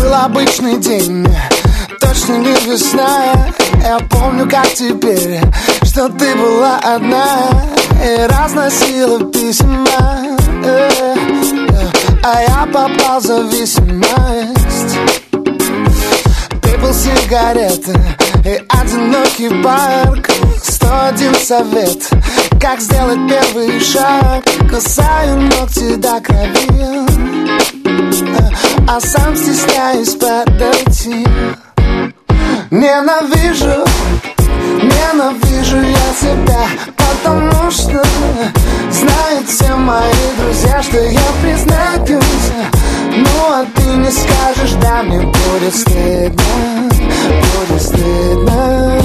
Был обычный день, точно не весна. Я помню, как теперь, что ты была одна и разносила письма, а я попал в зависимость. Пепел, сигареты и одинокий парк. 101 совет, как сделать первый шаг. Кусаю ногти до крови, а сам стесняюсь подойти. Ненавижу я себя, потому что знают все мои друзья, что я признаюсь. Ну а ты не скажешь, да, мне будет стыдно, будет стыдно.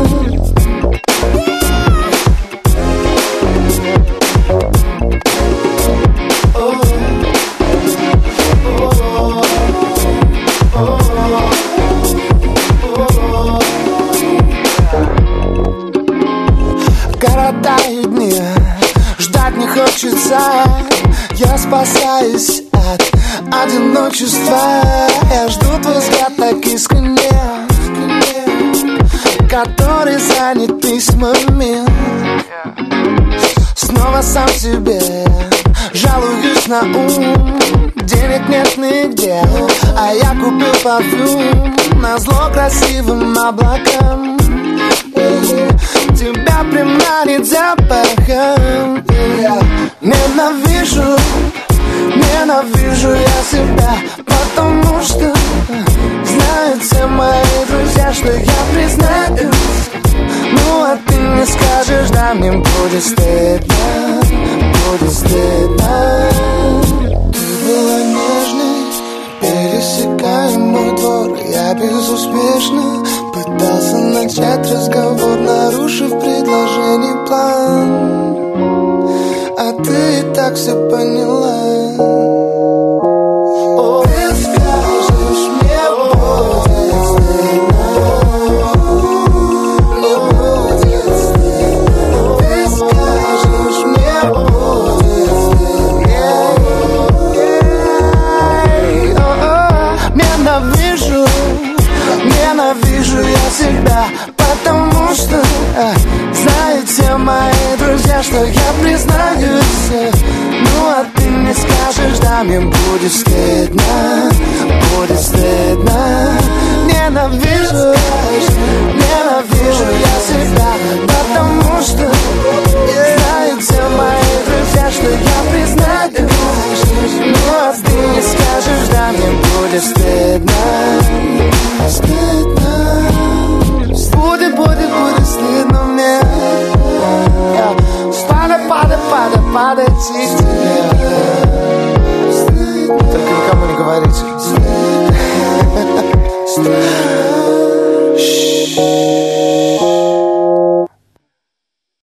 Коротаю дни, ждать не хочется. Я спасаюсь от одиночества. Я жду твой взгляд так искренне, который занят письмами. Снова сам себе жалуюсь на ум. Денег нет нигде, а я купил парфюм назло красивым облакам. Тебя приманит запахом. Ненавижу я себя, потому что знают все мои друзья, что я признаюсь. Ну а ты не скажешь, да, мне будет стыдно, будет стыдно. Ты была нежной, пересекая мой двор. Я безуспешно пытался начать разговор, нарушив предложение план. А ты и так все поняла. О, ты скажешь, мне будет стыдно, мне будет стыдно. Ты скажешь, мне будет стыдно. Ненавижу я себя, потому что знают все мои друзья, что я признаюсь. Ну а ты не скажешь, да, мне будет стыдно, будет стыдно. Ненавижу